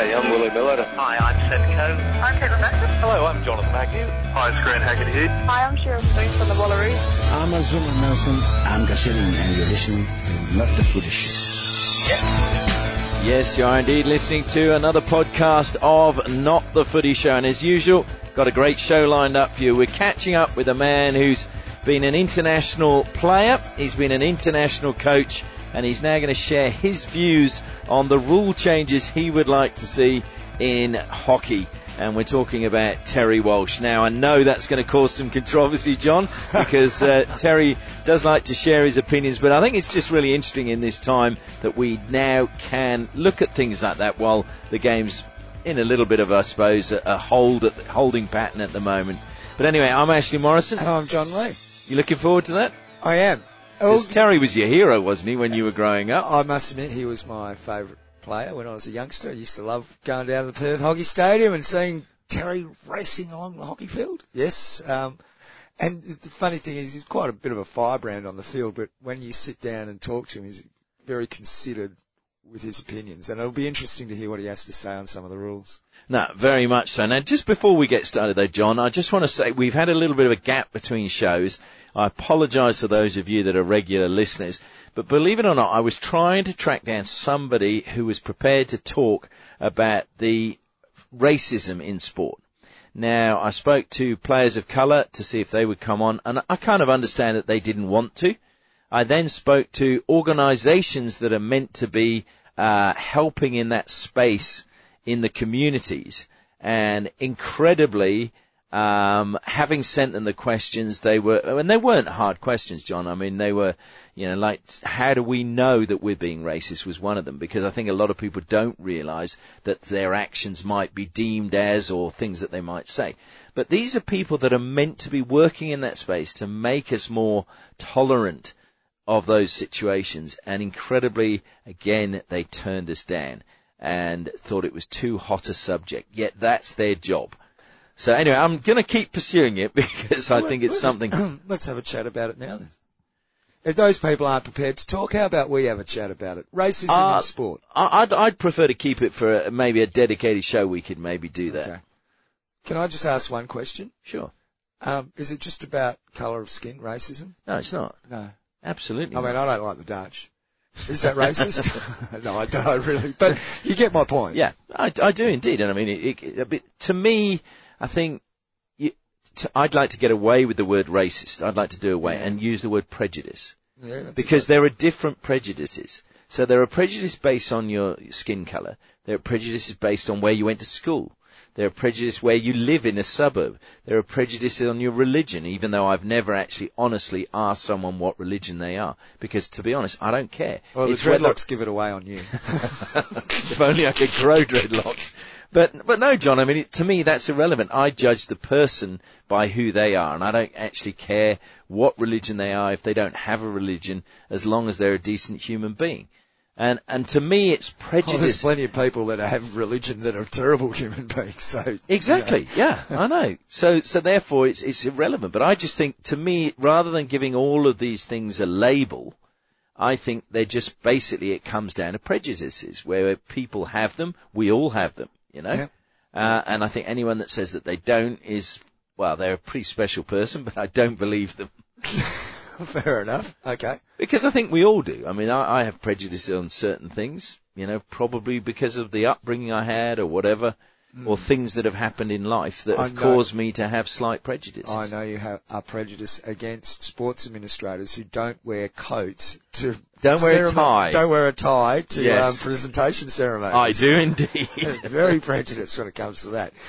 G'day, I'm Willie Miller. Hi, I'm Seth Coe. I'm Caitlin Mackett. Hello, I'm Jonathan Agnew. Hi, it's Grant Haggerty. Hi, I'm Cheryl Spring from the Wallaroos. I'm Azuma Nelson. I'm Gaselin, and you're listening to Not the Footy Show. Yes, you are indeed listening to another podcast of Not the Footy Show. And as usual, got a great show lined up for you. We're catching up with a man who's been an international player. He's been an international coach. And he's now going to share his views on the rule changes he would like to see in hockey. And we're talking about Terry Walsh. Now, I know that's going to cause some controversy, John, because Terry does like to share his opinions. But I think it's just really interesting in this time that we now can look at things like that while the game's in a little bit of, I suppose, a holding pattern at the moment. But anyway, I'm Ashley Morrison. And I'm John Lee. You looking forward to that? I am. Because Terry was your hero, wasn't he, when you were growing up? I must admit, he was my favourite player when I was a youngster. I used to love going down to the Perth Hockey Stadium and seeing Terry racing along the hockey field. Yes. And the funny thing is, he's quite a bit of a firebrand on the field, but when you sit down and talk to him, he's very considered with his opinions. And it'll be interesting to hear what he has to say on some of the rules. No, very much so. Now, just before we get started, though, John, I just want to say we've had a little bit of a gap between shows. I apologise to those of you that are regular listeners, but believe it or not, I was trying to track down somebody who was prepared to talk about the racism in sport. Now, I spoke to players of colour to see if they would come on, and I kind of understand that they didn't want to. I then spoke to organisations that are meant to be helping in that space in the communities, and incredibly, having sent them the questions, they weren't hard questions, John. I mean, they were, like, how do we know that we're being racist was one of them, because I think a lot of people don't realise that their actions might be deemed as, or things that they might say. But these are people that are meant to be working in that space to make us more tolerant of those situations, and incredibly, again, they turned us down and thought it was too hot a subject, yet that's their job. So anyway, I'm going to keep pursuing it because I think it's something. Let's have a chat about it now then. If those people aren't prepared to talk, how about we have a chat about it? Racism in sport. I'd prefer to keep it for maybe a dedicated show. We could maybe do that. Okay. Can I just ask one question? Sure. Is it just about colour of skin, racism? No, it's not. No. Absolutely I mean, not. I don't like the Dutch. Is that racist? No, I don't really. But you get my point. Yeah, I do indeed. And I mean, to me, I think I'd like to get away with the word racist. I'd like to do away and use the word prejudice. Yeah, because there are different prejudices. So there are prejudices based on your skin colour. There are prejudices based on where you went to school. There are prejudices where you live in a suburb. There are prejudices on your religion, even though I've never actually honestly asked someone what religion they are. Because, to be honest, I don't care. Well, the dreadlocks give it away on you. If only I could grow dreadlocks. But no, John, I mean, to me, that's irrelevant. I judge the person by who they are, and I don't actually care what religion they are if they don't have a religion, as long as they're a decent human being. And to me, it's prejudice. Well, there's plenty of people that have religion that are terrible human beings. So exactly, yeah, I know. So therefore, it's irrelevant. But I just think, to me, rather than giving all of these things a label, I think they're just basically, it comes down to prejudices where people have them. We all have them, Yeah. And I think anyone that says that they don't is, well, they're a pretty special person, but I don't believe them. Fair enough. Okay. Because I think we all do. I mean, I have prejudice on certain things, probably because of the upbringing I had or whatever, or things that have happened in life that have caused me to have slight prejudices. I know you have a prejudice against sports administrators who don't wear coats to... Don't wear a tie. Don't wear a tie to Yes. presentation ceremonies. I do indeed. Very prejudiced when it comes to that.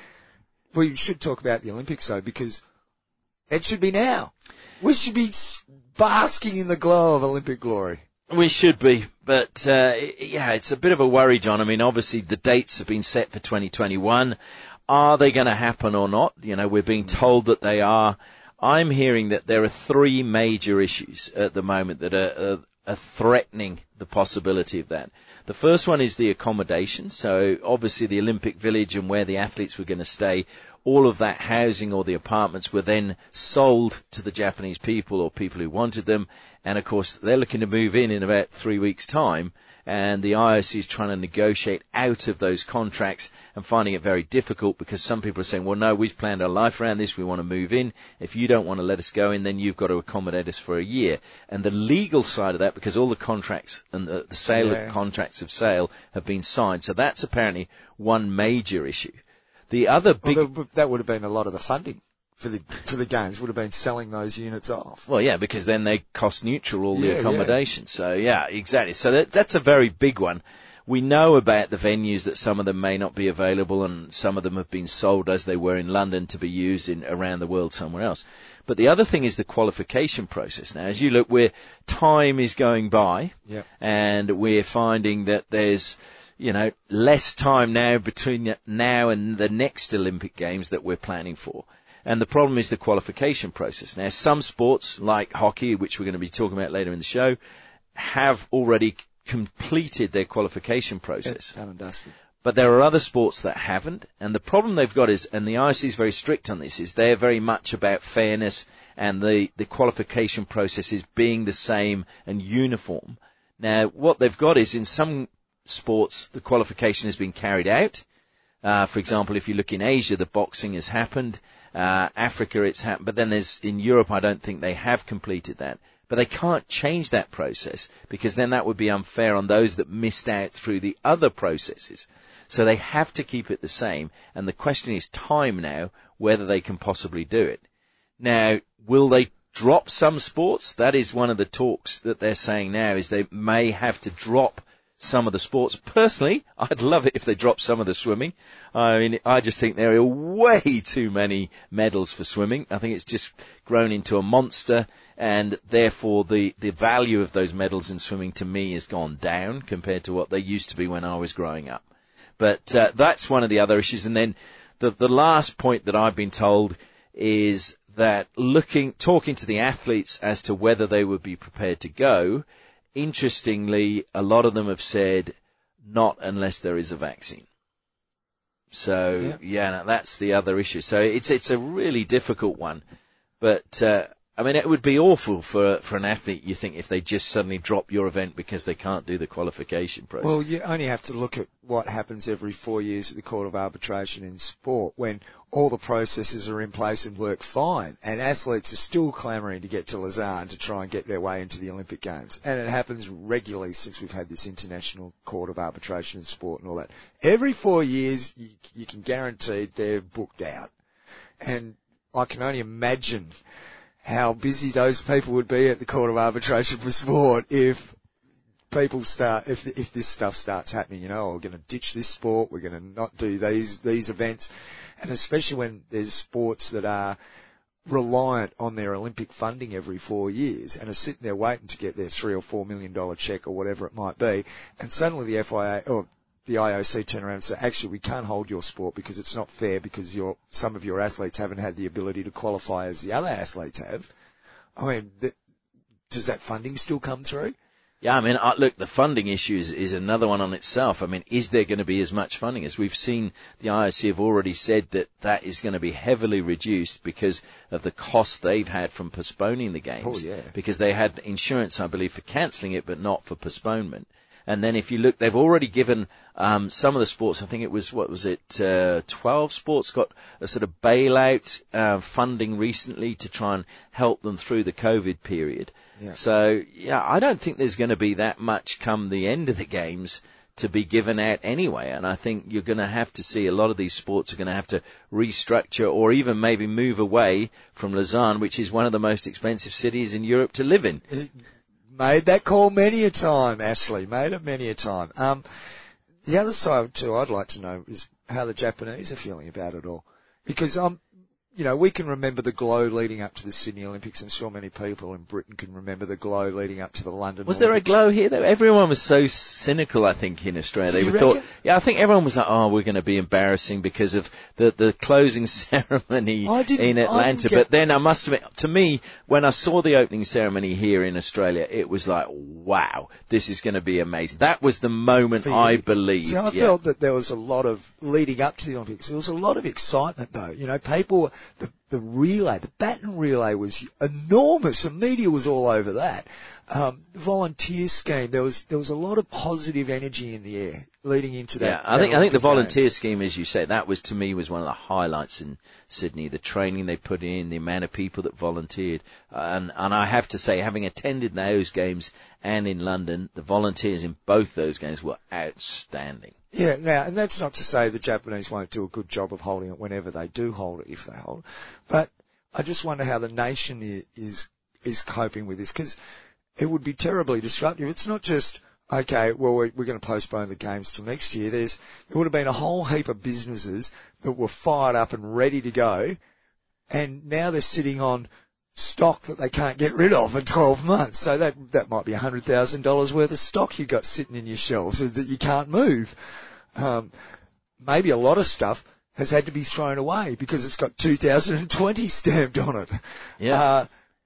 We should talk about the Olympics, though, because it should be now. We should be basking in the glow of Olympic glory. We should be, but it's a bit of a worry, John. I mean, obviously the dates have been set for 2021. Are they going to happen or not? We're being told that they are. I'm hearing that there are three major issues at the moment that are threatening the possibility of that. The first one is the accommodation. So obviously the Olympic Village and where the athletes were going to stay, all of that housing or the apartments were then sold to the Japanese people or people who wanted them. And of course, they're looking to move in about 3 weeks' time. and the IOC is trying to negotiate out of those contracts and finding it very difficult because some people are saying, well, no, we've planned our life around this, we want to move in. If you don't want to let us go in, then you've got to accommodate us for a year. And the legal side of that, because all the contracts and the sale of contracts of sale have been signed, so that's apparently one major issue. The other big... Well, that would have been a lot of the funding for the games, would have been selling those units off. Well, yeah, because then they cost neutral, all the accommodation. So, yeah, exactly. So that's a very big one. We know about the venues that some of them may not be available and some of them have been sold as they were in London to be used around the world somewhere else. But the other thing is the qualification process. Now, as you look, time is going by and we're finding that there's, less time now between now and the next Olympic Games that we're planning for. And the problem is the qualification process. Now, some sports, like hockey, which we're going to be talking about later in the show, have already completed their qualification process. Done and dusted. But there are other sports that haven't. And the problem they've got is, and the IOC is very strict on this, is they're very much about fairness and the qualification process is being the same and uniform. Now, what they've got is in some sports, the qualification has been carried out. For example, if you look in Asia, the boxing has happened. Africa, it's happened. But then in Europe, I don't think they have completed that. But they can't change that process because then that would be unfair on those that missed out through the other processes. So they have to keep it the same. And the question is time now, whether they can possibly do it. Now, will they drop some sports? That is one of the talks that they're saying now, is they may have to drop some of the sports. Personally, I'd love it if they dropped some of the swimming. I mean, I just think there are way too many medals for swimming. I think it's just grown into a monster, and therefore the value of those medals in swimming to me has gone down compared to what they used to be when I was growing up. But that's one of the other issues. And then the last point that I've been told is that talking to the athletes as to whether they would be prepared to go, interestingly, a lot of them have said not unless there is a vaccine. So, that's the other issue. So it's a really difficult one. But, it would be awful for an athlete, you think, if they just suddenly drop your event because they can't do the qualification process. Well, you only have to look at what happens every 4 years at the Court of Arbitration in sport when all the processes are in place and work fine, and athletes are still clamouring to get to Lausanne to try and get their way into the Olympic Games. And it happens regularly since we've had this International Court of Arbitration in sport and all that. Every 4 years, you can guarantee they're booked out. And I can only imagine how busy those people would be at the Court of Arbitration for sport if people if this stuff starts happening, we're going to ditch this sport, we're going to not do these events. And especially when there's sports that are reliant on their Olympic funding every 4 years and are sitting there waiting to get their $3 or $4 million check or whatever it might be. And suddenly the FIA or the IOC turn around and say, actually, we can't hold your sport because it's not fair because some of your athletes haven't had the ability to qualify as the other athletes have. I mean, does that funding still come through? Yeah, look, the funding issue is another one on itself. Is there going to be as much funding? As we've seen, the IOC have already said that is going to be heavily reduced because of the cost they've had from postponing the games. Oh, yeah. Because they had insurance, I believe, for cancelling it, but not for postponement. And then if you look, they've already given some of the sports, I think it was, 12 sports got a sort of bailout funding recently to try and help them through the COVID period. Yeah. So, I don't think there's going to be that much come the end of the games to be given out anyway. And I think you're going to have to see a lot of these sports are going to have to restructure or even maybe move away from Lausanne, which is one of the most expensive cities in Europe to live in. Made that call many a time, Ashley. Made it many a time. The other side, too, I'd like to know is how the Japanese are feeling about it all. Because, we can remember the glow leading up to the Sydney Olympics, and so many people in Britain can remember the glow leading up to the London Was Olympics. there a glow here, though? Everyone was so cynical, I think, in Australia. Do you reckon? I think everyone was like, we're going to be embarrassing because of the closing ceremony in Atlanta. But then I must admit, to me, when I saw the opening ceremony here in Australia, it was like, wow, this is going to be amazing. That was the moment I believed. See, I felt that there was a lot of, leading up to the Olympics, there was a lot of excitement, though. People, the relay, the baton relay was enormous. The media was all over that. volunteer scheme, there was a lot of positive energy in the air leading into that. Yeah, I think the volunteer scheme, as you say, that was, to me, was one of the highlights in Sydney. The training they put in, the amount of people that volunteered. And I have to say, having attended those games and in London, the volunteers in both those games were outstanding. Yeah, now, and that's not to say the Japanese won't do a good job of holding it whenever they do hold it, if they hold it. But I just wonder how the nation is coping with this, because it would be terribly disruptive. It's not just, okay, well, we're going to postpone the games till next year. There would have been a whole heap of businesses that were fired up and ready to go, and now they're sitting on stock that they can't get rid of in 12 months. So that might be $100,000 worth of stock you've got sitting in your shelves that you can't move. Maybe a lot of stuff has had to be thrown away because it's got 2020 stamped on it. Yeah.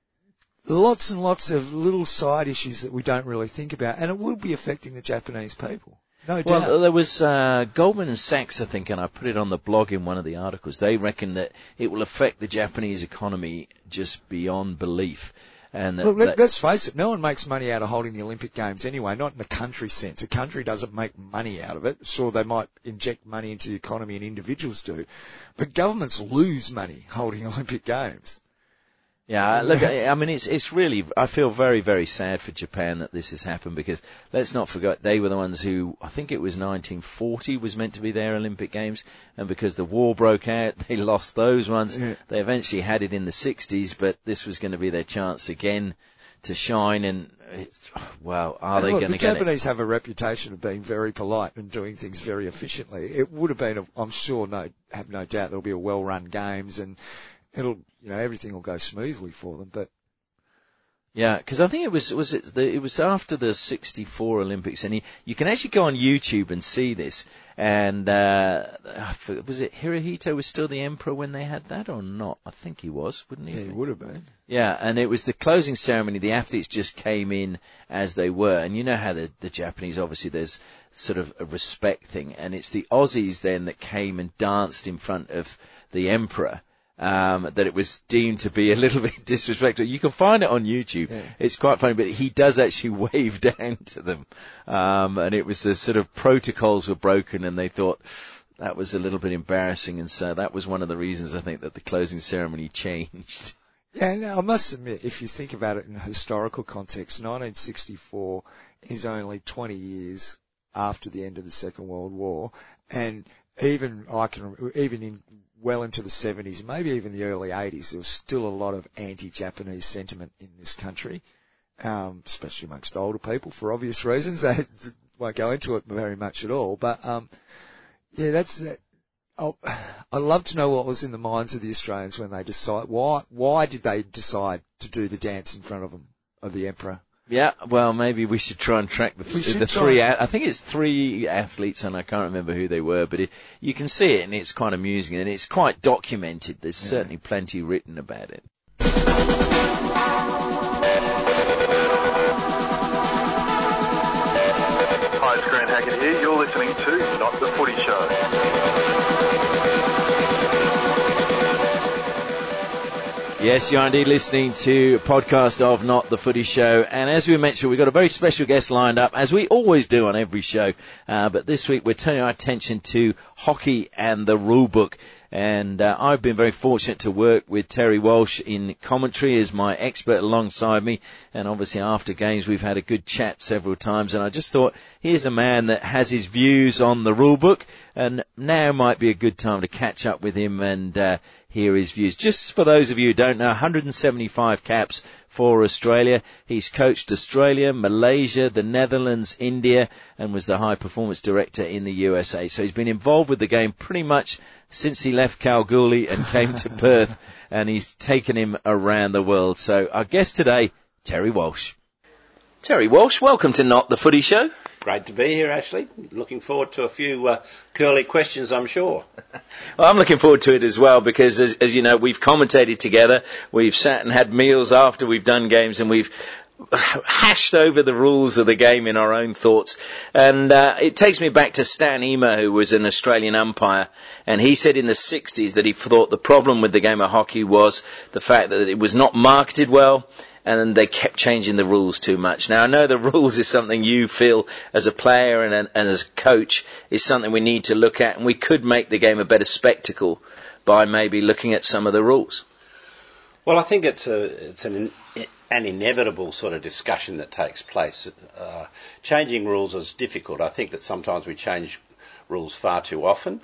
Lots and lots of little side issues that we don't really think about, and it will be affecting the Japanese people. No doubt. Well, there was Goldman Sachs, I think, and I put it on the blog in one of the articles. They reckon that it will affect the Japanese economy just beyond belief. And let's face it, no one makes money out of holding the Olympic Games anyway, not in the country sense. A country doesn't make money out of it, so they might inject money into the economy and individuals do. But governments lose money holding Olympic Games. Yeah, look, I mean, it's really, I feel very, very sad for Japan that this has happened, because let's not forget they were the ones who, I think it was 1940 was meant to be their Olympic Games, and because the war broke out, they lost those ones. Yeah. They eventually had it in the 60s, but this was going to be their chance again to shine, and well, are they going to get it? The Japanese have a reputation of being very polite and doing things very efficiently. It would have been, I'm sure, have no doubt there'll be a well-run games, and it'll, everything will go smoothly for them, but. Yeah, because I think it was after the 64 Olympics, and you can actually go on YouTube and see this, and, was it Hirohito was still the emperor when they had that or not? I think he was, wouldn't he? Yeah, he would have been. Yeah, and it was the closing ceremony, the athletes just came in as they were, and you know how the Japanese, obviously there's sort of a respect thing, and it's the Aussies then that came and danced in front of the emperor. That it was deemed to be a little bit disrespectful. You can find it on YouTube. Yeah. It's quite funny, but he does actually wave down to them. And it was the sort of protocols were broken, and they thought that was a little bit embarrassing, and so that was one of the reasons I think that the closing ceremony changed. Yeah, and I must admit, if you think about it in a historical context, 1964 is only 20 years after the end of the Second World War, and even well into the 70s, maybe even the early 80s, there was still a lot of anti-Japanese sentiment in this country, especially amongst older people for obvious reasons. I won't go into it very much at all, but yeah, that's that. I'd love to know what was in the minds of the Australians when they decide. Why did they decide to do the dance in front of the emperor? Yeah, well, maybe we should try and track the three. I think it's 3 athletes, and I can't remember who they were, but you can see it, and it's quite amusing, and it's quite documented. There's certainly plenty written about it. Hi, it's Grant Hackett here. You're listening to Not the Footy Show. Yes, you're indeed listening to a podcast of Not the Footy Show, and as we mentioned, we've got a very special guest lined up, as we always do on every show, but this week we're turning our attention to hockey and the rule book. And I've been very fortunate to work with Terry Walsh in commentary as my expert alongside me. And obviously after games we've had a good chat several times. And I just thought, here's a man that has his views on the rule book. And now might be a good time to catch up with him and hear his views. Just for those of you who don't know, 175 caps for Australia. He's coached Australia, Malaysia, the Netherlands, India, and was the high performance director in the USA. So he's been involved with the game pretty much since he left Kalgoorlie and came to Perth, and he's taken him around the world. So our guest today, Terry Walsh. Terry Walsh, welcome to Not the Footy Show. Great to be here, Ashley. Looking forward to a few curly questions, I'm sure. Well, I'm looking forward to it as well because, as you know, we've commentated together. We've sat and had meals after we've done games, and we've hashed over the rules of the game in our own thoughts. And it takes me back to Stan Emer, who was an Australian umpire, and he said in the 60s that he thought the problem with the game of hockey was the fact that it was not marketed well, and they kept changing the rules too much. Now, I know the rules is something you feel as a player and as a coach is something we need to look at, and we could make the game a better spectacle by maybe looking at some of the rules. Well, I think it's an inevitable sort of discussion that takes place. Changing rules is difficult. I think that sometimes we change rules far too often.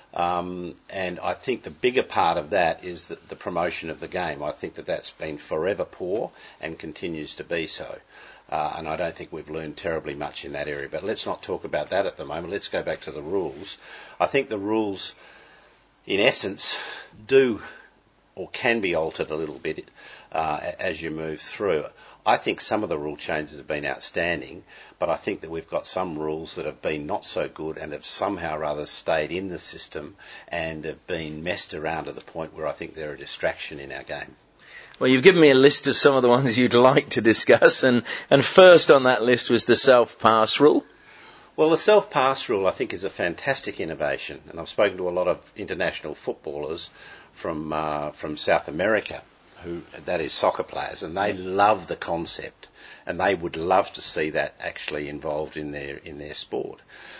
And I think the bigger part of that is the promotion of the game. I think that that's been forever poor and continues to be so. And I don't think we've learned terribly much in that area. But let's not talk about that at the moment. Let's go back to the rules. I think the rules, in essence, do or can be altered a little bit as you move through. I think some of the rule changes have been outstanding, but I think that we've got some rules that have been not so good and have somehow or other stayed in the system and have been messed around to the point where I think they're a distraction in our game. Well, you've given me a list of some of the ones you'd like to discuss, and first on that list was the self-pass rule. Well, the self-pass rule I think is a fantastic innovation, and I've spoken to a lot of international footballers from South America, that is soccer players, and they love the concept, and they would love to see that actually involved in their sport.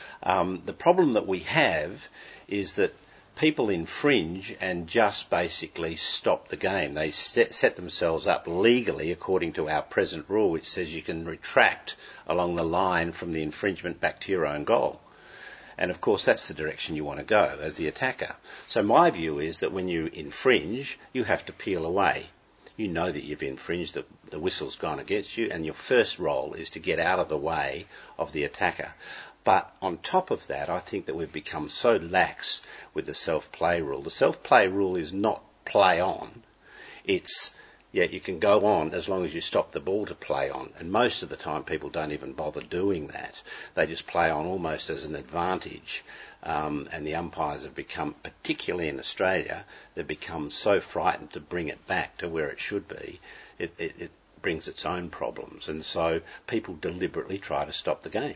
The problem that we have is that people infringe and just basically stop the game. They set themselves up legally according to our present rule, which says you can retract along the line from the infringement back to your own goal. And of course that's the direction you want to go as the attacker. So my view is that when you infringe, you have to peel away. You know that you've infringed, the whistle's gone against you, and your first role is to get out of the way of the attacker. But on top of that, I think that we've become so lax with the self-play rule. The self-play rule is not play on. It's, you can go on as long as you stop the ball to play on. And most of the time people don't even bother doing that. They just play on almost as an advantage. And the umpires have become, particularly in Australia, they've become so frightened to bring it back to where it should be. It brings its own problems. And so people deliberately try to stop the game.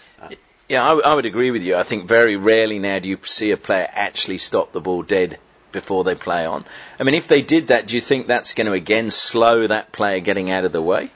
Yeah, I would agree with you. I think very rarely now do you see a player actually stop the ball dead before they play on. I mean, if they did that, do you think that's going to again slow that player getting out of the way?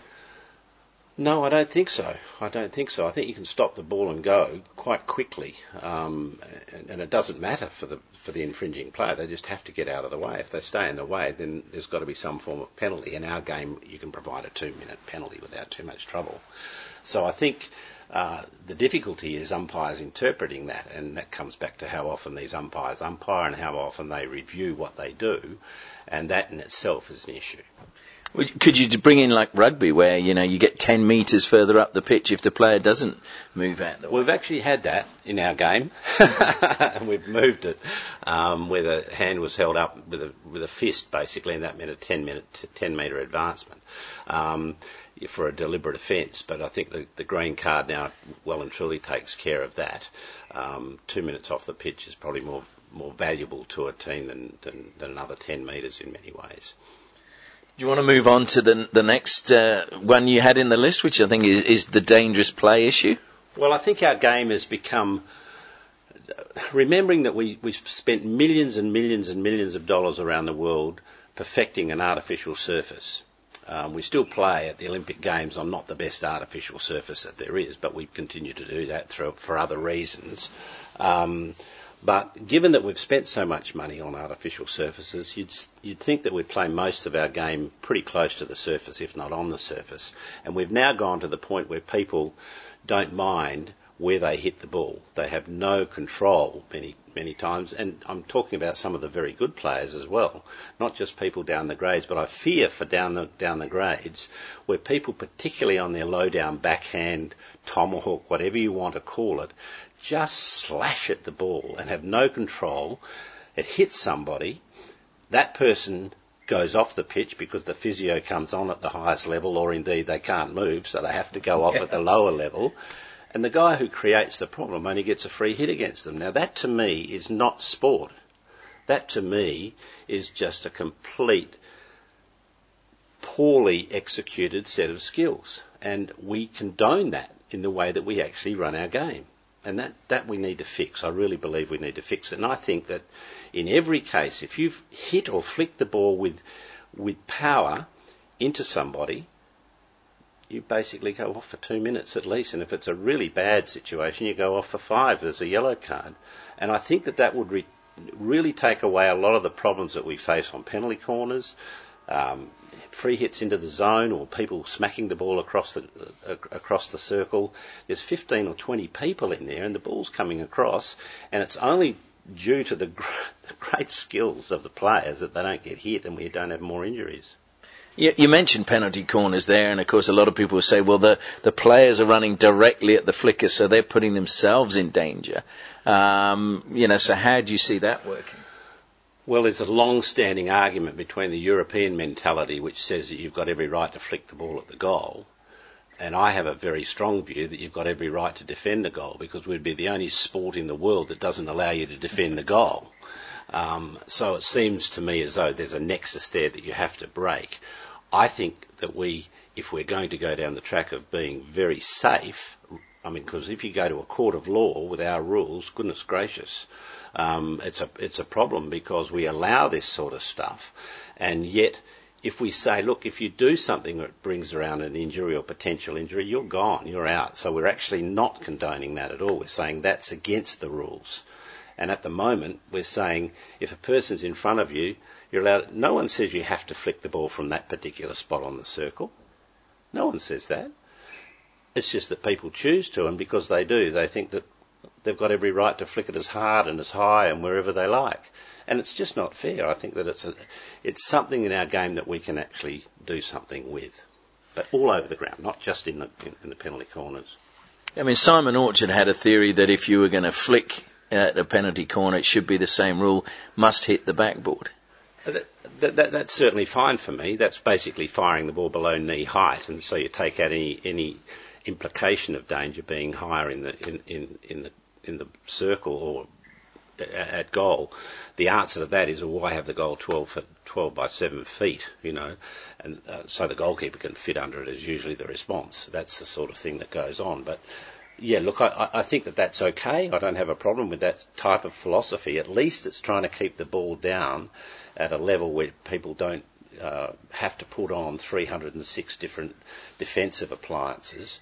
No, I don't think so. I think you can stop the ball and go quite quickly, and it doesn't matter for the infringing player. They just have to get out of the way. If they stay in the way, then there's got to be some form of penalty. In our game, you can provide a 2-minute penalty without too much trouble. So I think the difficulty is umpires interpreting that, and that comes back to how often these umpires umpire and how often they review what they do, and that in itself is an issue. Could you bring in like rugby where, you get 10 metres further up the pitch if the player doesn't move out the way? We've actually had that in our game. And we've moved it where the hand was held up with a fist, basically, and that meant a 10-metre advancement for a deliberate offence. But I think the green card now well and truly takes care of that. 2 minutes off the pitch is probably more valuable to a team than another 10 metres in many ways. Do you want to move on to the next one you had in the list, which I think is the dangerous play issue? Well, I think our game has become, remembering that we've spent millions and millions and millions of dollars around the world perfecting an artificial surface. We still play at the Olympic Games on not the best artificial surface that there is, but we continue to do that for other reasons. But given that we've spent so much money on artificial surfaces, you'd think that we'd play most of our game pretty close to the surface, if not on the surface. And we've now gone to the point where people don't mind where they hit the ball. They have no control many times. And I'm talking about some of the very good players as well, not just people down the grades, but I fear for down the grades where people, particularly on their low-down backhand, tomahawk, whatever you want to call it, just slash at the ball and have no control. It hits somebody. That person goes off the pitch because the physio comes on at the highest level, or indeed they can't move, so they have to go off at the lower level. And the guy who creates the problem only gets a free hit against them. Now that to me is not sport. That to me is just a complete, poorly executed set of skills. And we condone that in the way that we actually run our game. And that we need to fix. I really believe we need to fix it. And I think that in every case, if you've hit or flicked the ball with power into somebody, you basically go off for 2 minutes at least. And if it's a really bad situation, you go off for 5. There's a yellow card. And I think that would really take away a lot of the problems that we face on penalty corners, free hits into the zone, or people smacking the ball across the circle. There's 15 or 20 people in there, and the ball's coming across, and it's only due to the great skills of the players that they don't get hit and we don't have more injuries. You mentioned penalty corners there, and of course a lot of people will say, well, the players are running directly at the flicker, so they're putting themselves in danger. So how do you see that working? Well, there's a long-standing argument between the European mentality, which says that you've got every right to flick the ball at the goal, and I have a very strong view that you've got every right to defend the goal, because we'd be the only sport in the world that doesn't allow you to defend the goal. So it seems to me as though there's a nexus there that you have to break. I think that if we're going to go down the track of being very safe, because if you go to a court of law with our rules, goodness gracious, it's a problem, because we allow this sort of stuff, and yet if we say, look, if you do something that brings around an injury or potential injury, you're gone, you're out. So we're actually not condoning that at all. We're saying that's against the rules. And at the moment, we're saying if a person's in front of you, you're allowed. No one says you have to flick the ball from that particular spot on the circle. No one says that. It's just that people choose to, and because they do, they think that they've got every right to flick it as hard and as high and wherever they like. And it's just not fair. I think that it's something in our game that we can actually do something with, but all over the ground, not just in the penalty corners. Simon Orchard had a theory that if you were going to flick at a penalty corner, it should be the same rule, must hit the backboard. That's certainly fine for me. That's basically firing the ball below knee height, and so you take out any implication of danger being higher in the circle or at goal. The answer to that is, well, why have the goal 12 by 7 feet, and so the goalkeeper can fit under it is usually the response. That's the sort of thing that goes on. But yeah, look, I think that's okay. I don't have a problem with that type of philosophy. At least it's trying to keep the ball down at a level where people don't have to put on 306 different defensive appliances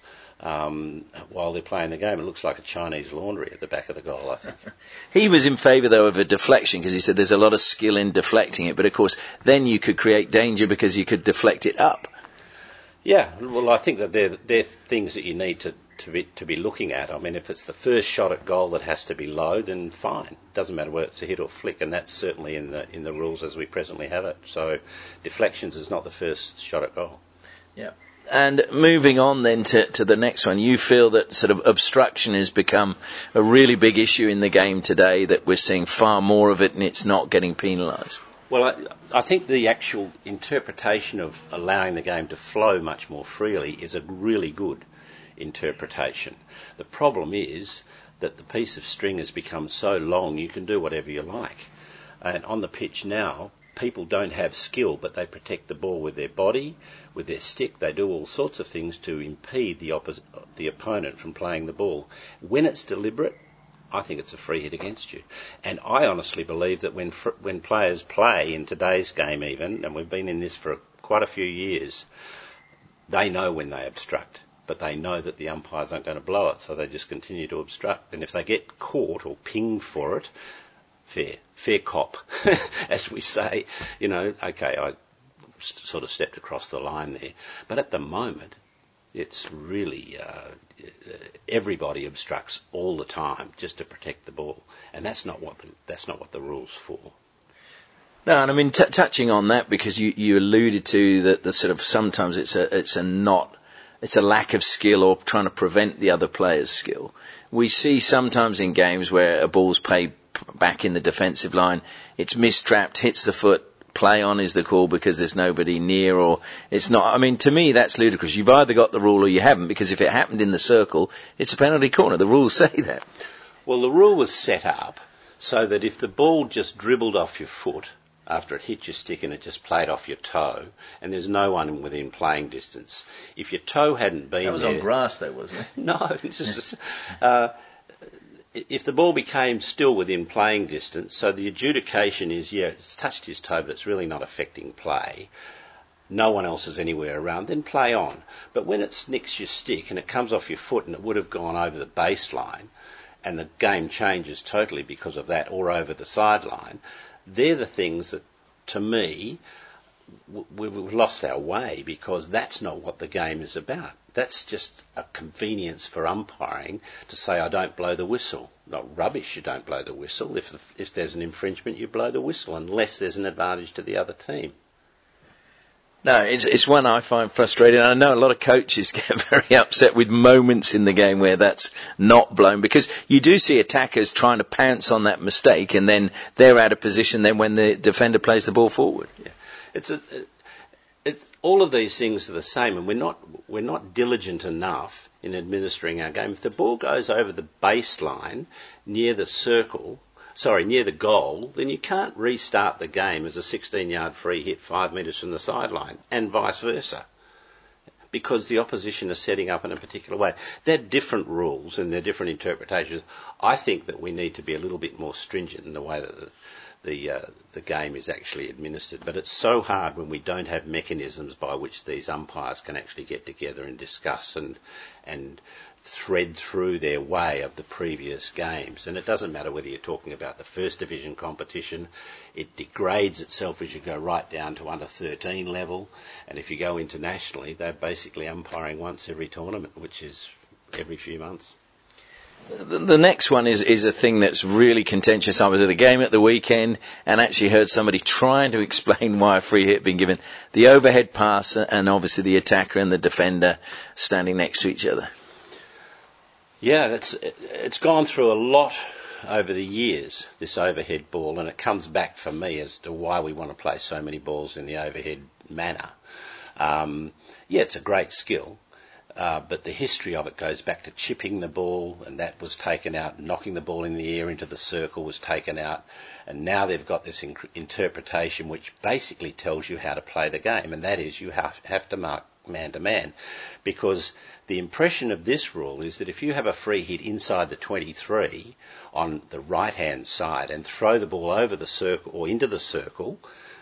while they're playing the game. It looks like a Chinese laundry at the back of the goal, I think. He was in favour, though, of a deflection, because he said there's a lot of skill in deflecting it, but of course then you could create danger because you could deflect it up. Yeah, well, I think that they're things that you need to be looking at. If it's the first shot at goal that has to be low, then fine. Doesn't matter whether it's a hit or flick, and that's certainly in the rules as we presently have it. So deflections is not the first shot at goal. Yeah. And moving on then to the next one, you feel that sort of obstruction has become a really big issue in the game today, that we're seeing far more of it and it's not getting penalised? Well, I think the actual interpretation of allowing the game to flow much more freely is a really good interpretation. The problem is that the piece of string has become so long you can do whatever you like. And on the pitch now, people don't have skill, but they protect the ball with their body, with their stick. They do all sorts of things to impede the opponent from playing the ball. When it's deliberate, I think it's a free hit against you. And I honestly believe that when players play in today's game even, and we've been in this for quite a few years, they know when they obstruct, but they know that the umpires aren't going to blow it, so they just continue to obstruct. And if they get caught or pinged for it, fair cop, as we say, okay, I sort of stepped across the line there. But at the moment, it's really everybody obstructs all the time just to protect the ball, and that's not what the rule's for. No, and touching on that, because you alluded to that the sort of sometimes it's a lack of skill or trying to prevent the other player's skill. We see sometimes in games where a ball's played back in the defensive line, it's mistrapped, hits the foot, play on is the call because there's nobody near, or it's not. To me that's ludicrous. You've either got the rule or you haven't, because if it happened in the circle, it's a penalty corner. The rules say that. Well, the rule was set up so that if the ball just dribbled off your foot after it hit your stick and it just played off your toe, and there's no one within playing distance, if your toe hadn't been there... That was on grass though, wasn't it? No, it's just... if the ball became still within playing distance, so the adjudication is, it's touched his toe, but it's really not affecting play, no one else is anywhere around, then play on. But when it nicks your stick and it comes off your foot and it would have gone over the baseline and the game changes totally because of that, or over the sideline, they're the things that, to me, we've lost our way, because that's not what the game is about. That's just a convenience for umpiring to say, I don't blow the whistle. Not rubbish, you don't blow the whistle. If there's an infringement, you blow the whistle, unless there's an advantage to the other team. No, it's one I find frustrating. I know a lot of coaches get very upset with moments in the game where that's not blown, because you do see attackers trying to pounce on that mistake, and then they're out of position then when the defender plays the ball forward. Yeah. It's all of these things are the same, and we're not diligent enough in administering our game. If the ball goes over the baseline near the goal, then you can't restart the game as a 16-yard free hit 5 metres from the sideline, and vice versa, because the opposition are setting up in a particular way. They're different rules and they're different interpretations. I think that we need to be a little bit more stringent in the way that the game is actually administered. But it's so hard when we don't have mechanisms by which these umpires can actually get together and discuss and thread through their way of the previous games. And it doesn't matter whether you're talking about the first division competition. It degrades itself as you go right down to under 13 level, and if you go internationally, they're basically umpiring once every tournament, which is every few months. The next one is a thing that's really contentious. I was at a game at the weekend and actually heard somebody trying to explain why a free hit had been given. The overhead pass and obviously the attacker and the defender standing next to each other. Yeah, it's gone through a lot over the years, this overhead ball, and it comes back for me as to why we want to play so many balls in the overhead manner. It's a great skill, but the history of it goes back to chipping the ball, and that was taken out. Knocking the ball in the air into the circle was taken out, and now they've got this interpretation which basically tells you how to play the game, and that is you have to mark man-to-man, because the impression of this rule is that if you have a free hit inside the 23 on the right-hand side and throw the ball over the circle or into the circle,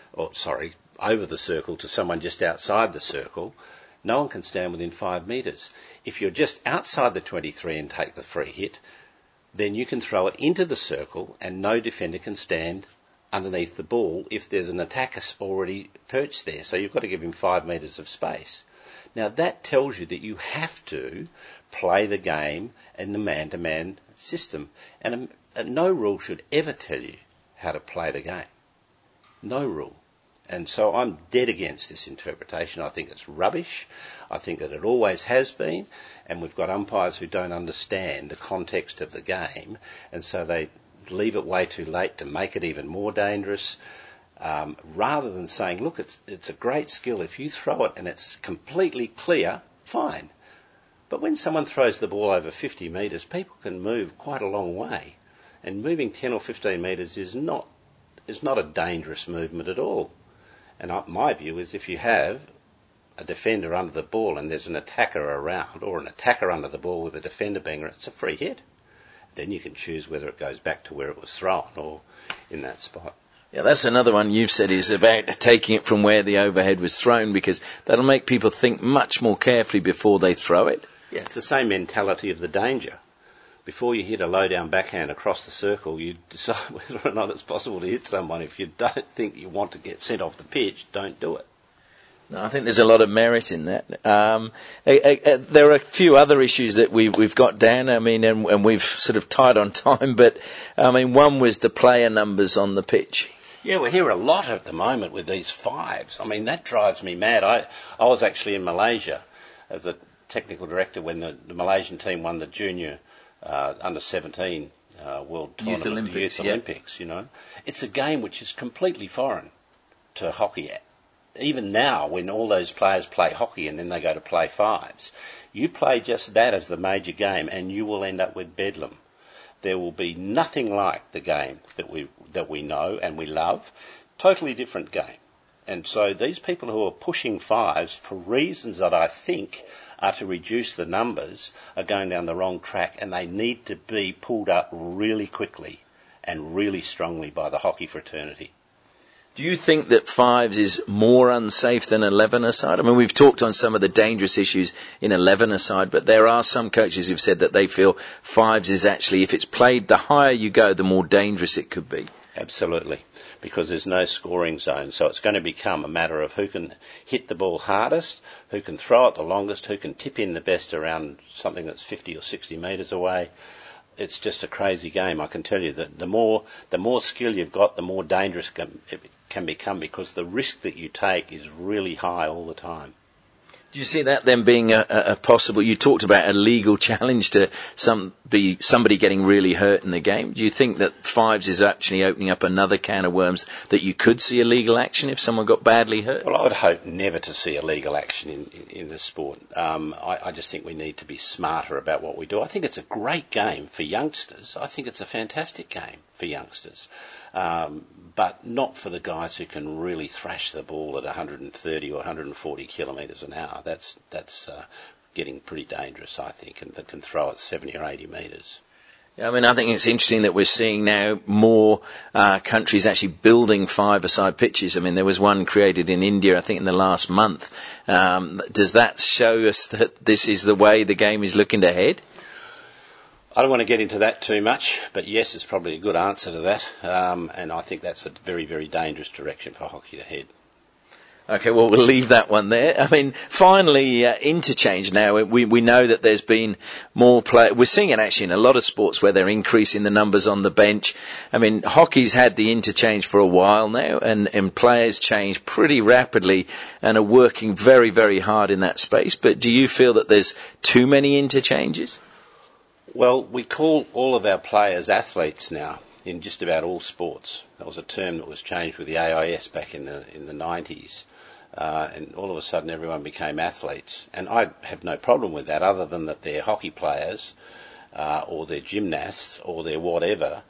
over the circle to someone just outside the circle, no one can stand within 5 metres. If you're just outside the 23 and take the free hit, then you can throw it into the circle and no defender can stand underneath the ball if there's an attacker already perched there. So you've got to give him 5 metres of space. Now that tells you that you have to play the game in the man-to-man system. And no rule should ever tell you how to play the game. No rule. And so I'm dead against this interpretation. I think it's rubbish. I think that it always has been. And we've got umpires who don't understand the context of the game. And so they leave it way too late to make it even more dangerous. Rather than saying, look, it's a great skill. If you throw it and it's completely clear, fine. But when someone throws the ball over 50 metres, people can move quite a long way. And moving 10 or 15 metres is not a dangerous movement at all. And my view is if you have a defender under the ball and there's an attacker around, or an attacker under the ball with a defender being around, it's a free hit. Then you can choose whether it goes back to where it was thrown or in that spot. Yeah, that's another one you've said is about taking it from where the overhead was thrown, because that'll make people think much more carefully before they throw it. Yeah, it's the same mentality of the danger. Before you hit a low-down backhand across the circle, you decide whether or not it's possible to hit someone. If you don't think you want to get sent off the pitch, don't do it. No, I think there's a lot of merit in that. There are a few other issues that we've got down, and we've sort of tied on time, but, one was the player numbers on the pitch. Yeah, we hear a lot at the moment with these fives. That drives me mad. I was actually in Malaysia as a technical director when the Malaysian team won the junior under-17 World Tournament, Youth Olympics, It's a game which is completely foreign to hockey. Even now, when all those players play hockey and then they go to play fives, you play just that as the major game and you will end up with bedlam. There will be nothing like the game that we know and we love. Totally different game. And so these people who are pushing fives for reasons that I think are to reduce the numbers are going down the wrong track, and they need to be pulled up really quickly and really strongly by the hockey fraternity. Do you think that fives is more unsafe than 11-a-side? I mean, we've talked on some of the dangerous issues in 11-a-side, but there are some coaches who've said that they feel fives is actually, if it's played, the higher you go, the more dangerous it could be. Absolutely, because there's no scoring zone. So it's going to become a matter of who can hit the ball hardest, who can throw it the longest, who can tip in the best around something that's 50 or 60 metres away. It's just a crazy game. I can tell you that the more skill you've got, the more dangerous it can become, because the risk that you take is really high all the time. Do you see that then being a possible, you talked about a legal challenge to somebody getting really hurt in the game. Do you think that fives is actually opening up another can of worms that you could see a legal action if someone got badly hurt? Well, I would hope never to see a legal action in the sport. I just think we need to be smarter about what we do. I think it's a great game for youngsters. I think it's a fantastic game for youngsters. But not for the guys who can really thrash the ball at 130 or 140 kilometres an hour. That's getting pretty dangerous, I think, and that can throw it 70 or 80 metres. Yeah, I mean, I think it's interesting that we're seeing now more countries actually building five-a-side pitches. I mean, there was one created in India, I think, in the last month. Does that show us that this is the way the game is looking to head? I don't want to get into that too much, but yes, it's probably a good answer to that, and I think that's a very, very dangerous direction for hockey to head. Okay, well, we'll leave that one there. I mean, finally, interchange now. We know that there's been more play. We're seeing it actually in a lot of sports where they're increasing the numbers on the bench. I mean, hockey's had the interchange for a while now, and players change pretty rapidly and are working very, very hard in that space. But do you feel that there's too many interchanges? Well, we call all of our players athletes now in just about all sports. That was a term that was changed with the AIS back in the 90s. And all of a sudden everyone became athletes. And I have no problem with that, other than that they're hockey players or they're gymnasts or they're whatever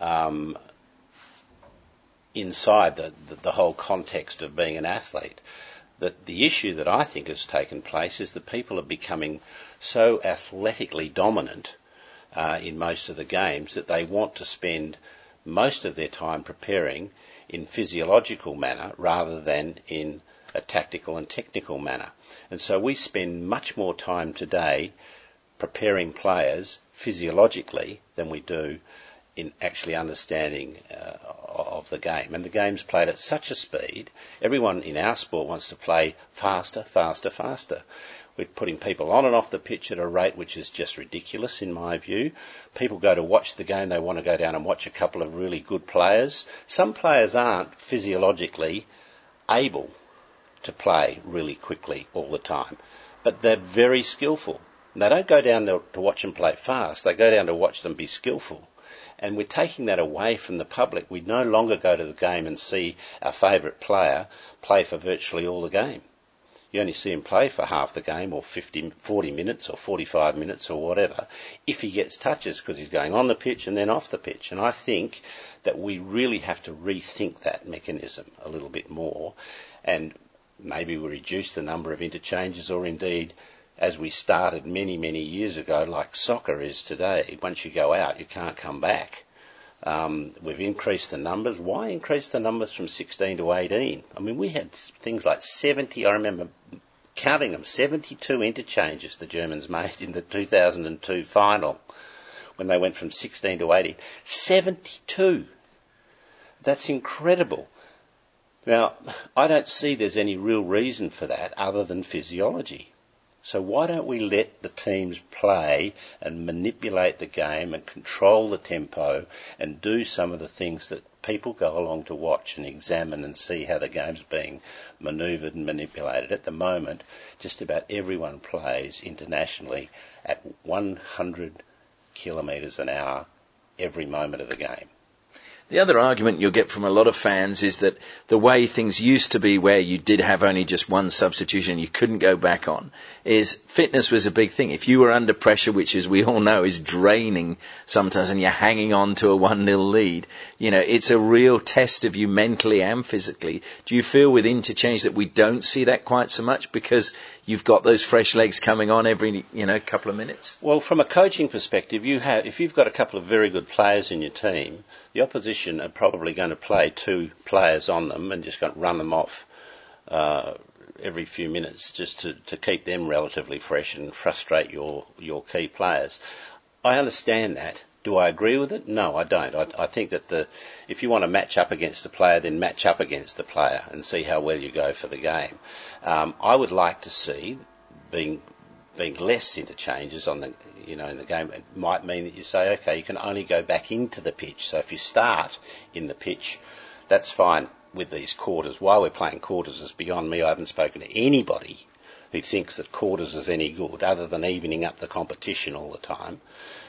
inside the whole context of being an athlete. The issue that I think has taken place is that people are becoming so athletically dominant in most of the games that they want to spend most of their time preparing in physiological manner rather than in a tactical and technical manner. And so we spend much more time today preparing players physiologically than we do in actually understanding of the game. And the game's played at such a speed, everyone in our sport wants to play faster, faster, faster. We're putting people on and off the pitch at a rate which is just ridiculous in my view. People go to watch the game, they want to go down and watch a couple of really good players. Some players aren't physiologically able to play really quickly all the time, but they're very skillful. And they don't go down to watch them play fast, they go down to watch them be skillful. And we're taking that away from the public. We no longer go to the game and see our favourite player play for virtually all the game. You only see him play for half the game, or 40 minutes or 45 minutes or whatever, if he gets touches, because he's going on the pitch and then off the pitch. And I think that we really have to rethink that mechanism a little bit more, and maybe we reduce the number of interchanges, or indeed, as we started many, many years ago, like soccer is today, once you go out, you can't come back. We've increased the numbers. Why increase the numbers from 16 to 18? I mean, we had things like 70, I remember counting them, 72 interchanges the Germans made in the 2002 final when they went from 16 to 18. 72! That's incredible. Now, I don't see there's any real reason for that other than physiology. So why don't we let the teams play and manipulate the game and control the tempo and do some of the things that people go along to watch and examine and see how the game's being manoeuvred and manipulated. At the moment, just about everyone plays internationally at 100 kilometres an hour every moment of the game. The other argument you'll get from a lot of fans is that the way things used to be, where you did have only just one substitution you couldn't go back on, is fitness was a big thing. If you were under pressure, which as we all know is draining sometimes, and you're hanging on to a 1-0 lead, you know, it's a real test of you mentally and physically. Do you feel with interchange that we don't see that quite so much? Because you've got those fresh legs coming on every, couple of minutes? Well, from a coaching perspective, if you've got a couple of very good players in your team, the opposition are probably going to play 2 players on them and just going to run them off every few minutes just to keep them relatively fresh and frustrate your key players. I understand that. Do I agree with it? No, I don't. I think that if you want to match up against a player, then match up against the player and see how well you go for the game. I would like to see being less interchanges on the in the game. It might mean that you say, okay, you can only go back into the pitch. So if you start in the pitch, that's fine with these quarters. Why we're playing quarters is beyond me. I haven't spoken to anybody who thinks that quarters is any good, other than evening up the competition all the time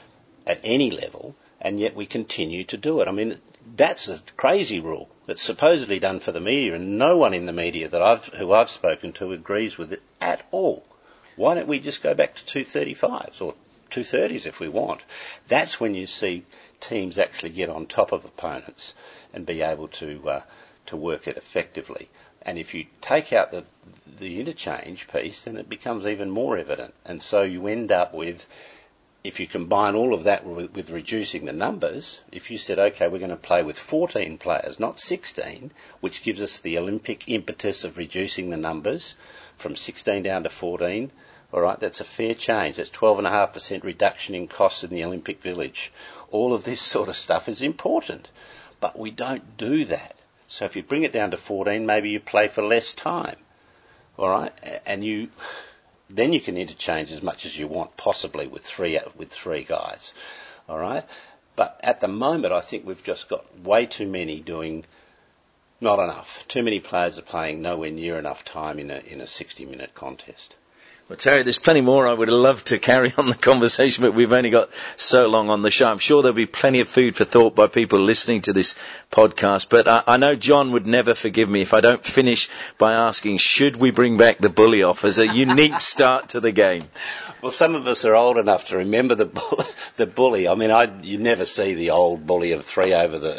at any level, and yet we continue to do it. I mean, that's a crazy rule. It's supposedly done for the media, and no one in the media who I've spoken to agrees with it at all. Why don't we just go back to 235s or 230s if we want? That's when you see teams actually get on top of opponents and be able to work it effectively. And if you take out the interchange piece, then it becomes even more evident. And so you end up with, if you combine all of that with reducing the numbers, if you said, okay, we're going to play with 14 players, not 16, which gives us the Olympic impetus of reducing the numbers from 16 down to 14, all right, that's a fair change. That's 12.5% reduction in costs in the Olympic Village. All of this sort of stuff is important, but we don't do that. So if you bring it down to 14, maybe you play for less time, all right, and then you can interchange as much as you want, possibly with three guys, all right. But at the moment, I think we've just got way too many doing not enough. Too many players are playing nowhere near enough time in a 60-minute contest. Well, Terry, there's plenty more I would have loved to carry on the conversation, but we've only got so long on the show. I'm sure there'll be plenty of food for thought by people listening to this podcast, but I know John would never forgive me if I don't finish by asking, should we bring back the bully off as a unique start to the game? Well, some of us are old enough to remember the bully. I mean, you never see the old bully of 3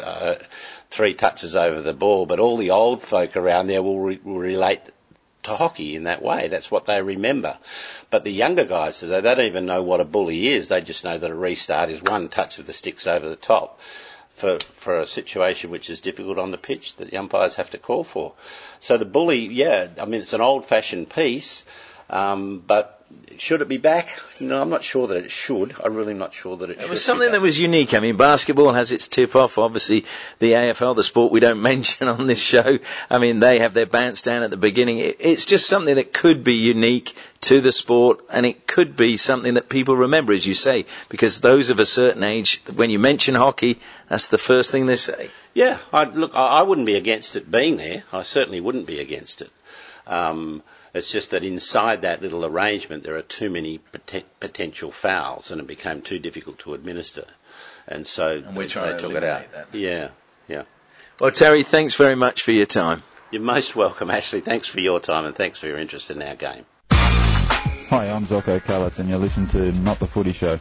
touches over the ball, but all the old folk around there will relate to hockey in that way. That's what they remember. But the younger guys today, they don't even know what a bully is. They just know that a restart is 1 touch of the sticks over the top for a situation which is difficult on the pitch that the umpires have to call for. So the bully, yeah, I mean, it's an old-fashioned piece, but should it be back? No, I'm not sure that it should. I'm really not sure that it should. It was something that was unique. I mean, basketball has its tip-off. Obviously, the AFL, the sport we don't mention on this show, I mean, they have their bounce down at the beginning. It's just something that could be unique to the sport, and it could be something that people remember, as you say, because those of a certain age, when you mention hockey, that's the first thing they say. Yeah, I wouldn't be against it being there. I certainly wouldn't be against it. It's just that inside that little arrangement there are too many potential fouls, and it became too difficult to administer. And so they took it out. That. Yeah. Well, Terry, thanks very much for your time. You're most welcome, Ashley. Thanks for your time and thanks for your interest in our game. Hi, I'm Zocko Kallitz and you're listening to Not the Footy Show.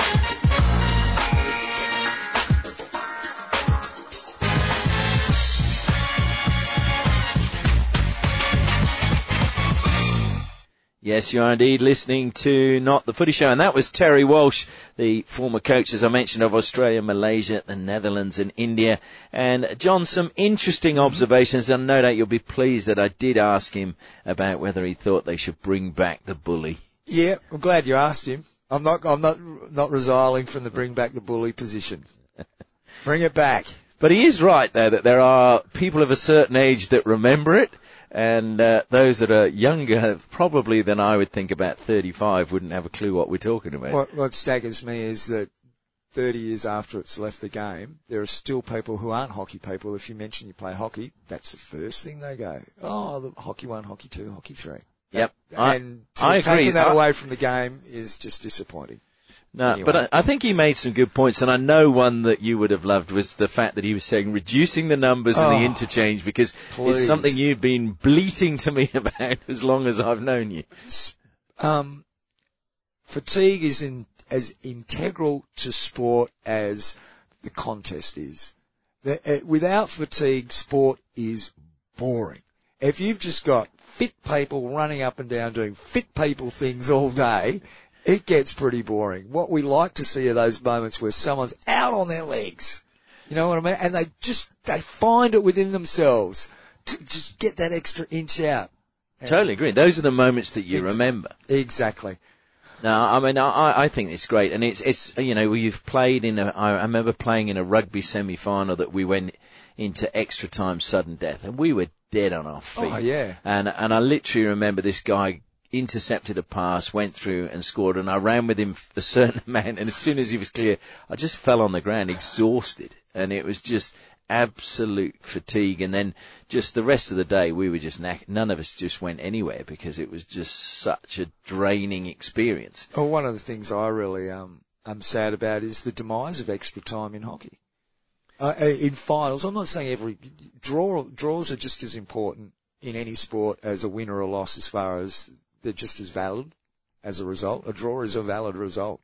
Yes, you are indeed listening to Not the Footy Show, and that was Terry Walsh, the former coach, as I mentioned, of Australia, Malaysia, the Netherlands and India. And John, some interesting observations, and no doubt you'll be pleased that I did ask him about whether he thought they should bring back the bully. Yeah, I'm glad you asked him. I'm not resiling from the bring back the bully position. Bring it back. But he is right, though, that there are people of a certain age that remember it. And those that are younger, probably than I would think, about 35, wouldn't have a clue what we're talking about. What staggers me is that 30 years after it's left the game, there are still people who aren't hockey people. If you mention you play hockey, that's the first thing they go. Oh, the hockey 1, hockey 2, hockey 3. Yep. And I agree. Taking that away from the game is just disappointing. No, anyway. But I think he made some good points, and I know one that you would have loved was the fact that he was saying reducing the numbers and the interchange, because it's something you've been bleating to me about as long as I've known you. Fatigue is as integral to sport as the contest is. Without fatigue, sport is boring. if you've just got fit people running up and down doing fit people things all day, it gets pretty boring. What we like to see are those moments where someone's out on their legs. You know what I mean? And they find it within themselves to just get that extra inch out. Totally agree. Those are the moments that you remember. Exactly. No, I mean, I think it's great. And it's, you know, you've played I remember playing in a rugby semi-final that we went into extra time sudden death and we were dead on our feet. Oh, yeah. And I literally remember this guy intercepted a pass, went through and scored, and I ran with him a certain amount, and as soon as he was clear, I just fell on the ground exhausted, and it was just absolute fatigue. And then just the rest of the day, we were just none of us just went anywhere because it was just such a draining experience. Well, one of the things I really am sad about is the demise of extra time in hockey. In finals, I'm not saying draws are just as important in any sport as a win or a loss, as far as they're just as valid as a result. A draw is a valid result.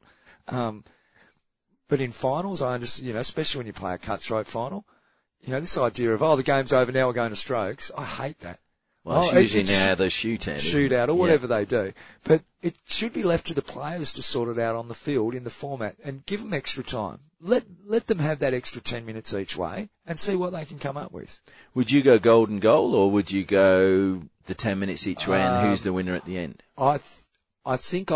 But in finals, I understand, you know, especially when you play a cutthroat final, you know, this idea of, the game's over now, we're going to strokes, I hate that. Well, it's usually now the shootout or whatever they do. But it should be left to the players to sort it out on the field in the format and give them extra time. Let them have that extra 10 minutes each way and see what they can come up with. Would you go golden goal or would you go the 10 minutes each way and who's the winner at the end? I think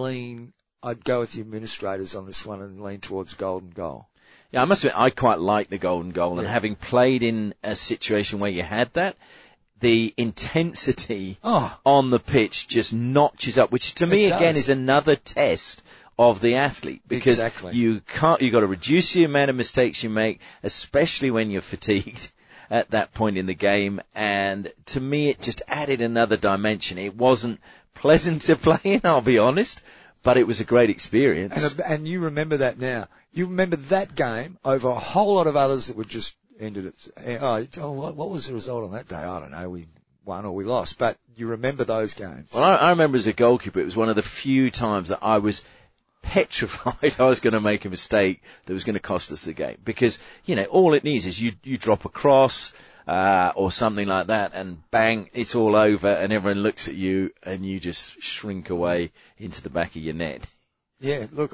I'd go with the administrators on this one and lean towards golden goal. Yeah, I must admit, I quite like the golden goal, and having played in a situation where you had that, the intensity on the pitch just notches up, which to me again is another test of the athlete, because you've got to reduce the amount of mistakes you make, especially when you're fatigued at that point in the game. And to me, it just added another dimension. It wasn't pleasant to play in, I'll be honest, but it was a great experience. And you remember that now. You remember that game over a whole lot of others that were just ended it. What was the result on that day? I don't know. We won or we lost, but you remember those games. Well, I remember as a goalkeeper, it was one of the few times that I was petrified I was going to make a mistake that was going to cost us the game, because, you know, all it needs is you drop a cross, or something like that, and bang, it's all over, and everyone looks at you, and you just shrink away into the back of your net. Yeah, look,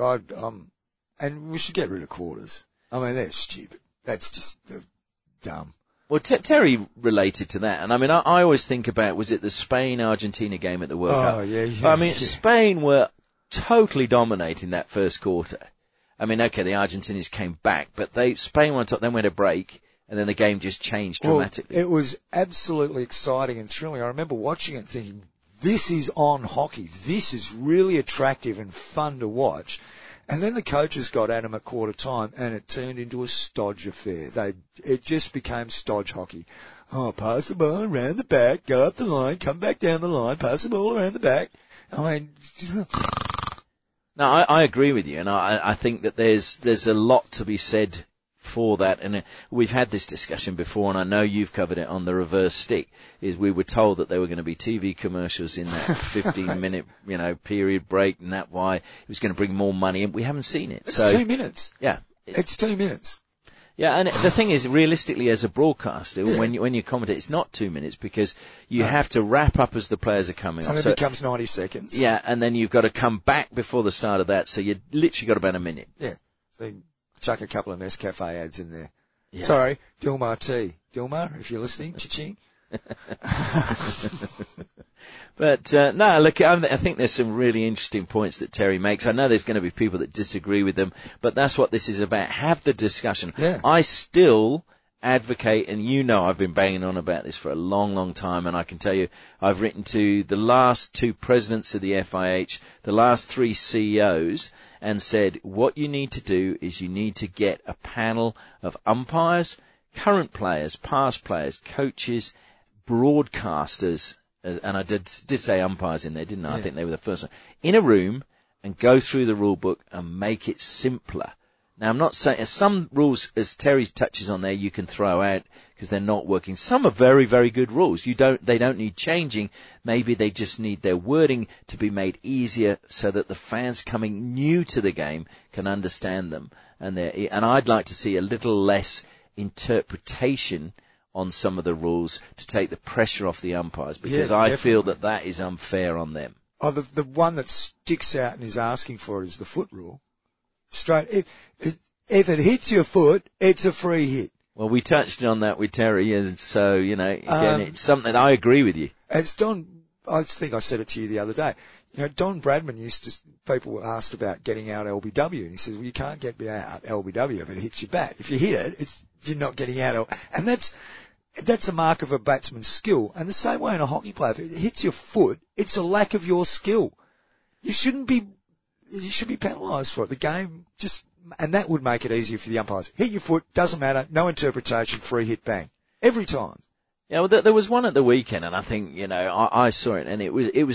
and we should get rid of quarters. I mean, they're stupid. That's just dumb. Well, Terry related to that, and I mean, I always think about, was it the Spain-Argentina game at the World Cup? Oh, yeah. I mean, Spain were totally dominating that first quarter. I mean, okay, the Argentinians came back, but Spain went up, then went a break, and then the game just changed dramatically. Well, it was absolutely exciting and thrilling. I remember watching it thinking, this is on hockey. This is really attractive and fun to watch. And then the coaches got at them at quarter time, and it turned into a stodge affair. It just became stodge hockey. Oh, pass the ball around the back, go up the line, come back down the line, pass the ball around the back. I mean... No, I agree with you, and I think that there's a lot to be said for that, and we've had this discussion before, and I know you've covered it on the reverse stick, is we were told that there were going to be TV commercials in that 15-minute, you know, period break, and that why it was going to bring more money, and we haven't seen it. It's 2 minutes. Yeah. It's 2 minutes. Yeah, and the thing is, realistically, as a broadcaster, when you commentate, it's not 2 minutes, because you have to wrap up as the players are coming on. So it becomes 90 seconds. Yeah, and then you've got to come back before the start of that, so you literally got about a minute. Yeah. So chuck a couple of Nescafe ads in there. Yeah. Sorry, Dilmar Tea. Dilmar, if you're listening, cha-ching. But, no, look, I think there's some really interesting points that Terry makes. I know there's going to be people that disagree with them, but that's what this is about. Have the discussion. Yeah. I still advocate, and you know I've been banging on about this for a long, long time, and I can tell you I've written to the last 2 presidents of the FIH, the last 3 CEOs, and said what you need to do is you need to get a panel of umpires, current players, past players, coaches, broadcasters, and I did say umpires in there, didn't I? Yeah. I think they were the first one, in a room and go through the rule book and make it simpler. Now, I'm not saying some rules, as Terry touches on there, you can throw out because they're not working. Some are very, very good rules. They don't need changing. Maybe they just need their wording to be made easier so that the fans coming new to the game can understand them. And I'd like to see a little less interpretation on some of the rules to take the pressure off the umpires, because Yeah, I definitely. feel that is unfair on them. Oh, the one that sticks out and is asking for it is the foot rule. Straight, if it hits your foot, it's a free hit. Well, we touched on that with Terry, and so, again, it's something I agree with you. As I think I said it to you the other day. Don Bradman people were asked about getting out LBW, and he says, well, you can't get out LBW if it hits your bat. If you hit it, you're not getting out. And that's a mark of a batsman's skill. And the same way in a hockey player, if it hits your foot, it's a lack of your skill. You should be penalised for it. The game and that would make it easier for the umpires. Hit your foot, doesn't matter, no interpretation, free hit, bang. Every time. Yeah, well, there was one at the weekend, and I think, I saw it, and it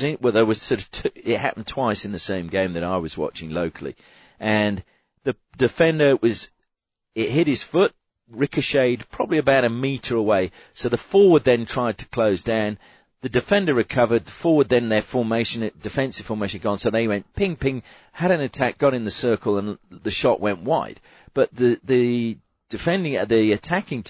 happened twice in the same game that I was watching locally. And the defender it hit his foot, ricocheted probably about a metre away. So the forward then tried to close down. The defender recovered. The forward then defensive formation gone. So they went ping, ping, had an attack, got in the circle, and the shot went wide. But the defending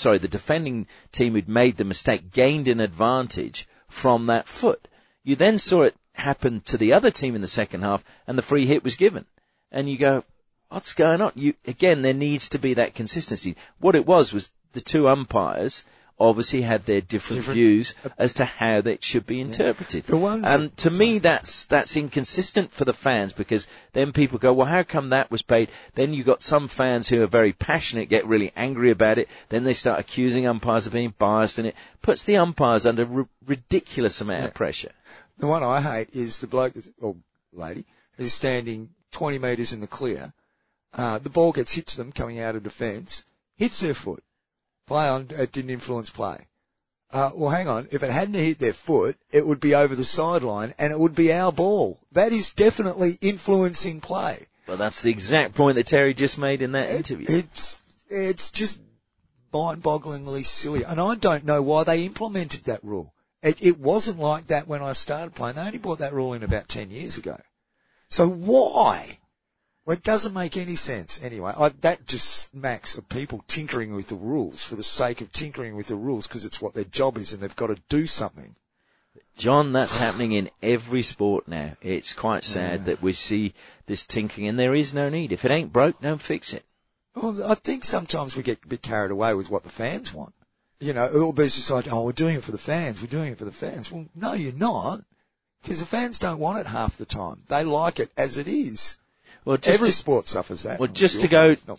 team who'd made the mistake gained an advantage from that foot. You then saw it happen to the other team in the second half, and the free hit was given. And you go, what's going on? Again, there needs to be that consistency. What it was the two umpires obviously had their different views as to how that should be interpreted. And to me, that's inconsistent for the fans, because then people go, well, how come that was paid? Then you got some fans who are very passionate, get really angry about it. Then they start accusing umpires of being biased, and it puts the umpires under ridiculous amount of pressure. The one I hate is the bloke or lady who's standing 20 metres in the clear. The ball gets hit to them coming out of defence, hits their foot. It didn't influence play. Well, hang on. If it hadn't hit their foot, it would be over the sideline and it would be our ball. That is definitely influencing play. Well, that's the exact point that Terry just made in that interview. It's just mind-bogglingly silly. And I don't know why they implemented that rule. It wasn't like that when I started playing. They only brought that rule in about 10 years ago. So why? Well, it doesn't make any sense. Anyway, that just smacks of people tinkering with the rules for the sake of tinkering with the rules, because it's what their job is and they've got to do something. John, that's happening in every sport now. It's quite sad that we see this tinkering, and there is no need. If it ain't broke, don't fix it. Well, I think sometimes we get a bit carried away with what the fans want. All these decide, we're doing it for the fans, we're doing it for the fans. Well, no, you're not, because the fans don't want it half the time. They like it as it is. Well, every sport suffers that. Well, just to go to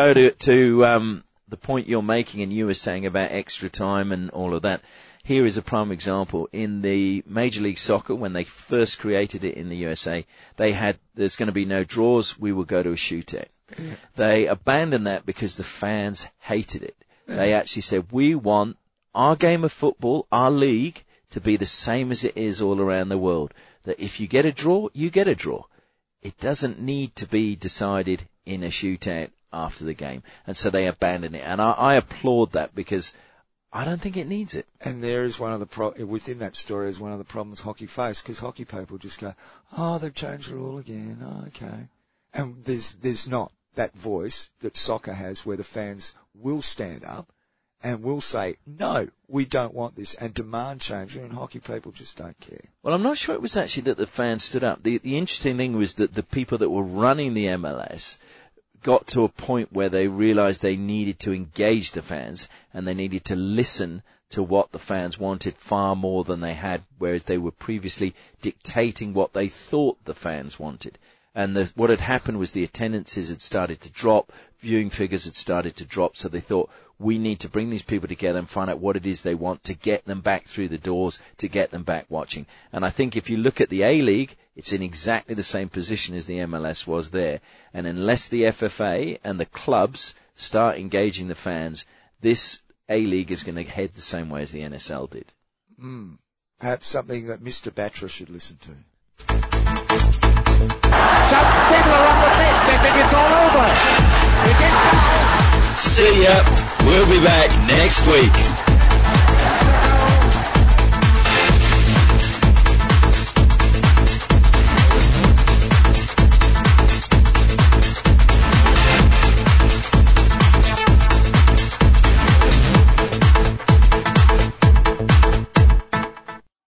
the point you're making, and you were saying about extra time and all of that. Here is a prime example. In the Major League Soccer, when they first created it in the USA, there's going to be no draws, we will go to a shootout. Yeah. They abandoned that because the fans hated it. Yeah. They actually said, we want our game of football, our league, to be the same as it is all around the world. That if you get a draw, you get a draw. It doesn't need to be decided in a shootout after the game. And so they abandoned it. And I applaud that, because I don't think it needs it. And there is within that story is one of the problems hockey face, because hockey people just go, they've changed the rule again. Oh, okay. And there's not that voice that soccer has, where the fans will stand up and will say, no, we don't want this, and demand change, and hockey people just don't care. Well, I'm not sure it was actually that the fans stood up. The interesting thing was that the people that were running the MLS got to a point where they realized they needed to engage the fans, and they needed to listen to what the fans wanted far more than they had, whereas they were previously dictating what they thought the fans wanted. And what had happened was the attendances had started to drop, viewing figures had started to drop, so they thought, we need to bring these people together and find out what it is they want to get them back through the doors, to get them back watching. And I think if you look at the A-League, it's in exactly the same position as the MLS was there. And unless the FFA and the clubs start engaging the fans, this A-League is going to head the same way as the NSL did. Perhaps something that Mr. Batra should listen to. Some people are on the pitch, they think it's all over. It is now. See ya. We'll be back next week.